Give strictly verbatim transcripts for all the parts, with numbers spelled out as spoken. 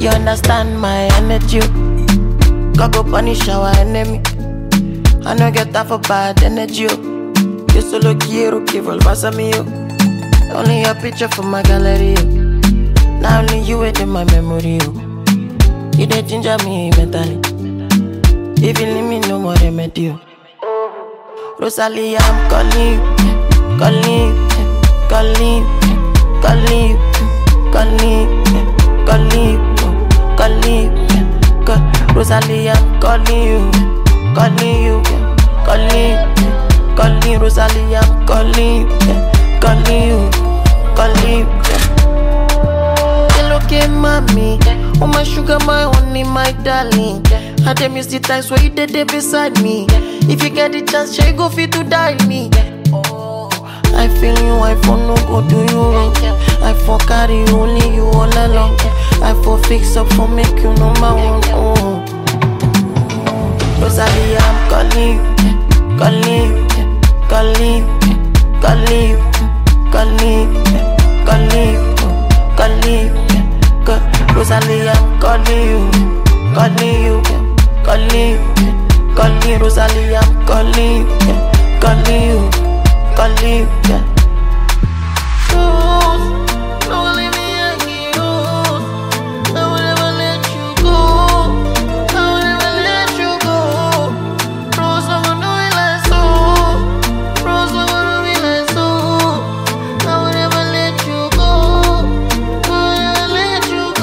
You understand my energy. God go punish our enemy. I no get that for bad energy. You solo quiero que vuelvas a mí. Only a picture for my gallery. Now only you wait in my memory. You dey ginger me mentally. If you leave me, no more remedy. Rosalie, I'm calling you, calling you, calling you, calling you, calling you, calling you, calling you. Rosalie, I'm calling you, calling you, calling you, calling Rosalie, I'm calling you, calling you, calling you. Hello, okay, mommy. Oh my sugar, my honey, my darling. I dem miss the times where you did there beside me. If you get the chance, she go fit to die me. I feel you, I for no go do you wrong. I for carry only you all along. I for fix up for make you know my one. Oh. Rosalie, I'm calling you, calling you, calling you, calling you, calling you, calling you, calling you. Rosalie, I'm calling you, calling you, calling you, calling Rosalie, I'm calling you, calling you, calling you. Rose, don't leave me hanging, Rose. I will never let you go. I will never let you go. Rose, I'm gonna do it like so. Rose, I'm gonna do it like so. I will never let you go. I will never let you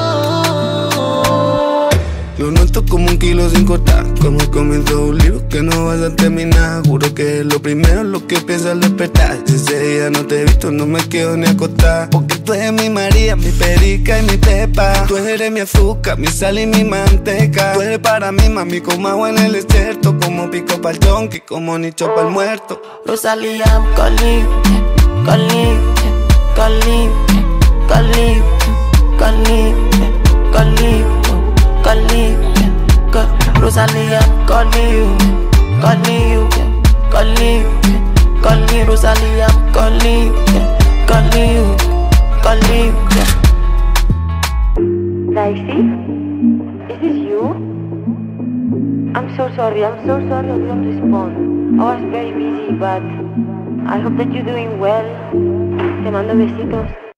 go. Lo nuestro como un kilo sin cortar, como el comienzo de un libro que no vas a terminar. Juro que lo primero es lo que pienso al despertar. Si ese día no te he visto, no me quedo ni acostar. Porque tú eres mi María, mi perica y mi pepa. Tú eres mi azúcar, mi sal y mi manteca. Tú eres para mí, mami, como agua en el desierto. Como pico pa'l donkey, como nicho pa'l muerto. Rosalie, I'm calling you, calling you, calling you, calling you, calling you, calling you, calling you. Rosalie, I'm calling you, calling you, calling you, calling Rosalie, I'm calling you, calling you, calling you. Dicey, is this you? I'm so sorry, I'm so sorry I didn't respond. I was very busy, but I hope that you're doing well. Te mando besitos.